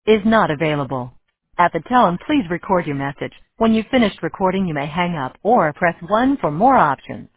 is not available. At the tone, please record your message. When you've finished recording, you may hang up or press 1 for more options.